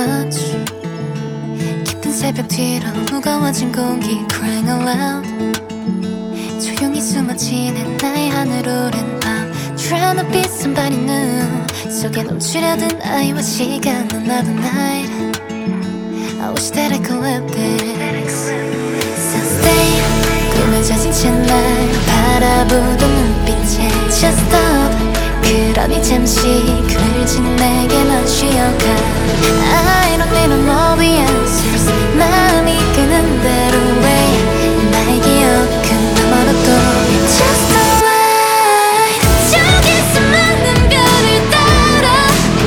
much. 깊은 새벽 뒤로 무거워진 공기 crying aloud. 조용히 숨어지는 나의 하늘 오른 밤 Trying to be somebody new 속에 넘치려든 아이와 시간 another night. I wish that I could live this. So stay 꿈에 젖은 채 날 바라보던 눈빛에 Just stop. 그러니 잠시 그을진 내게만 쉬어가. I don't need no answers. 마음이 끄는 대로 왜 나의 기억은 너무나도 Just a light. 저기서 많은 별을 따라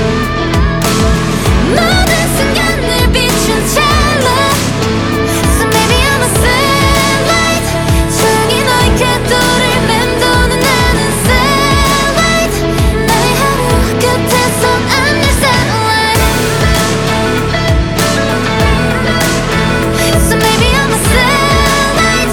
모든 순간을 비춘 찰나. So maybe I'm a satellite. 조용히 너의 궤도를 맴도는 나는 satellite. 나의 하루 끝에서 I'm your satellite. So maybe I'm a satellite.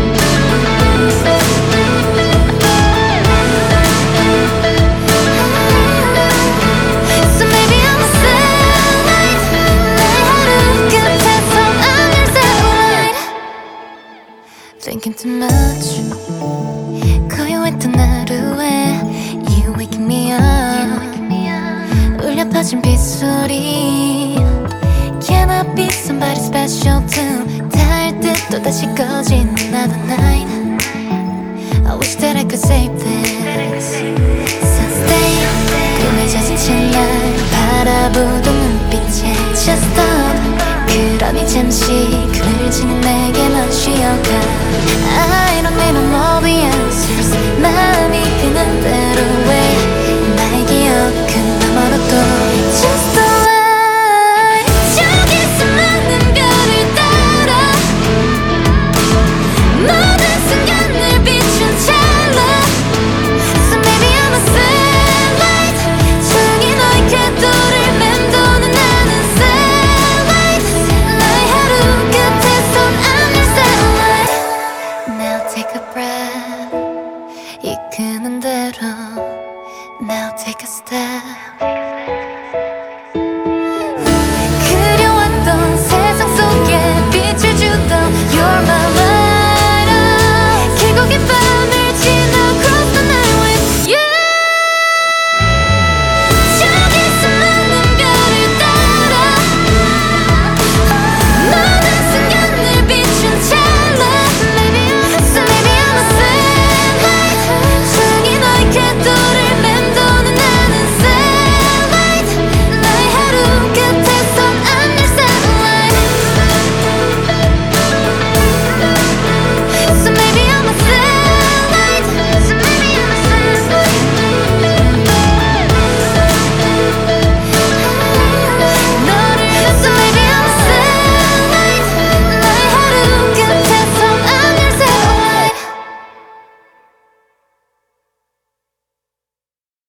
So maybe I'm a satellite. 나의 하루 끝에서 I'm your satellite. Thinking too much. 고요했던 하루에 You wake me up. 울려 퍼진 빗소리 Can I be somebody special too? 닿을 듯 또다시 꺼진 another night. I wish that I could save this. So stay 꿈에 젖은 채 날 바라보던 눈빛에 Just stop. 그러니 잠시 그을지는 내게만 쉬어가.